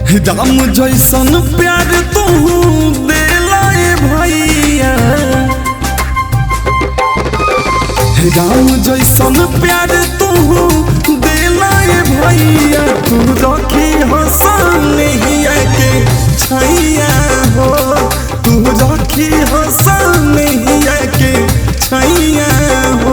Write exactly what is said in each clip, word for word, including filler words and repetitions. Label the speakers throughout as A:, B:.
A: राम जैसन प्यार तू देला ए भैया, राम जैसन प्यार तू देला ए भैया। तू रखी हसनिया के छैया हो, तू रखी हसनिया के छैया हो।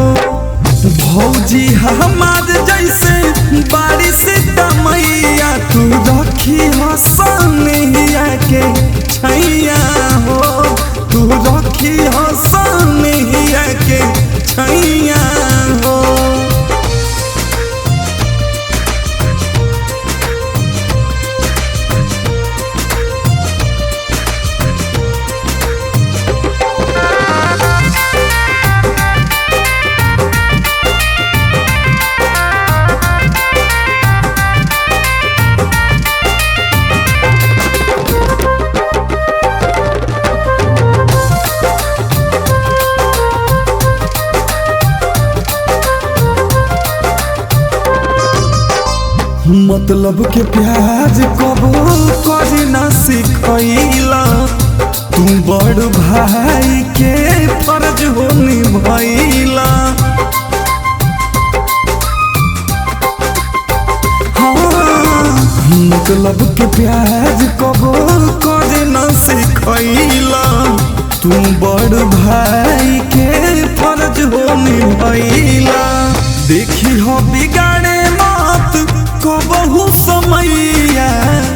A: भौजी हमार जैसे बारिश मैया, तू रखी हसनिया के छैया हो, तू रखी हसनिया के छैया हो। मतलब के प्याज कबो करे ना सिखैला, तू बड़ भाई के फर्ज हो निभैला। हाँ, मतलब के प्याज कबो करे ना सिखैला, तू बड़ भाई के फर्ज हो निभैला। देखी हो बिगाड़े मत कबहू समैया,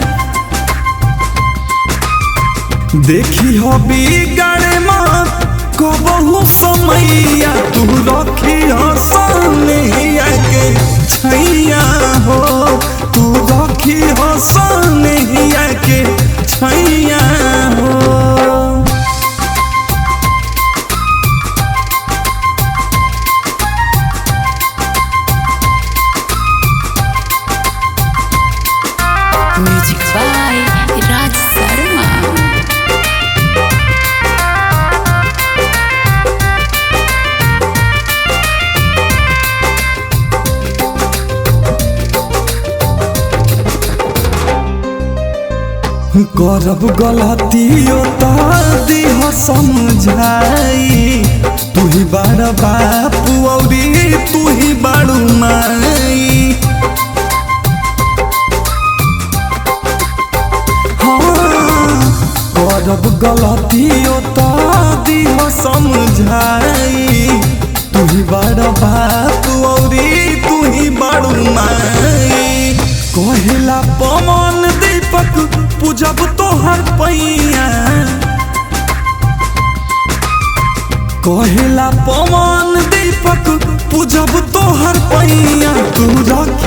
A: देखी हो बिगाड़े मत कबहू समैया। तू रखी हसनिया के छैया हो, तू रखी हसनिया के छैया हो।
B: Music by Raj Sharma.
A: करब गलतियों दिह समझाई, तू ही बड़ बापू औरी तू ही बड़ू माई। करब गलतियों दिह समझाई, तू ही बड़ बापू औरी तू ही बड़ू माई। कहेला पवन दीपक पूजब तोहर पैया, कहेला पवन दीपक पूजब तोहर पैया। तू